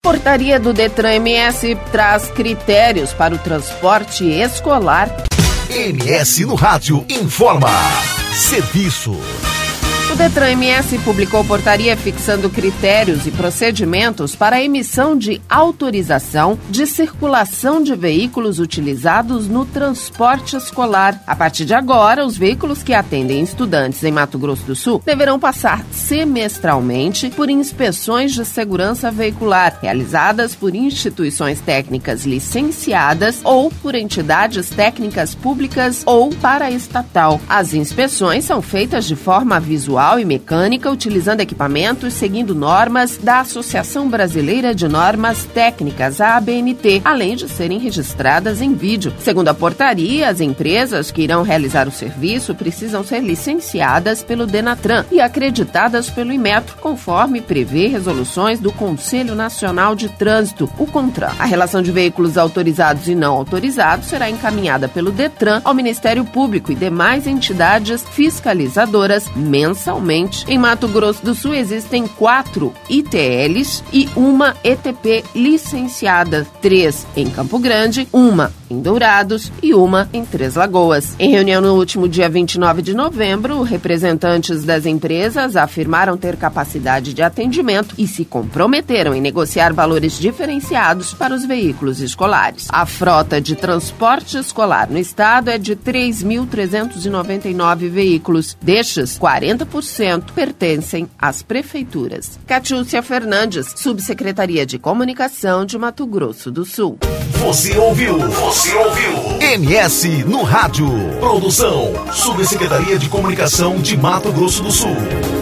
Portaria do Detran MS traz critérios para o transporte escolar. MS no Rádio informa. Serviço. O Detran MS publicou portaria fixando critérios e procedimentos para a emissão de autorização de circulação de veículos utilizados no transporte escolar. A partir de agora, os veículos que atendem estudantes em Mato Grosso do Sul deverão passar semestralmente por inspeções de segurança veicular, realizadas por instituições técnicas licenciadas ou por entidades técnicas públicas ou paraestatal. As inspeções são feitas de forma visual e mecânica, utilizando equipamentos seguindo normas da Associação Brasileira de Normas Técnicas, a ABNT, além de serem registradas em vídeo. Segundo a portaria, as empresas que irão realizar o serviço precisam ser licenciadas pelo Denatran e acreditadas pelo Inmetro, conforme prevê resoluções do Conselho Nacional de Trânsito, o CONTRAN. A relação de veículos autorizados e não autorizados será encaminhada pelo Detran ao Ministério Público e demais entidades fiscalizadoras mensalmente. Em Mato Grosso do Sul existem 4 ITLs e uma ETP licenciada, 3 em Campo Grande, uma em Dourados e uma em Três Lagoas. Em reunião no último dia 29 de novembro, representantes das empresas afirmaram ter capacidade de atendimento e se comprometeram em negociar valores diferenciados para os veículos escolares. A frota de transporte escolar no estado é de 3.399 veículos. Destes, 40% pertencem às prefeituras. Catiúcia Fernandes, Subsecretaria de Comunicação de Mato Grosso do Sul. Você ouviu MS no Rádio. Produção, Subsecretaria de Comunicação de Mato Grosso do Sul.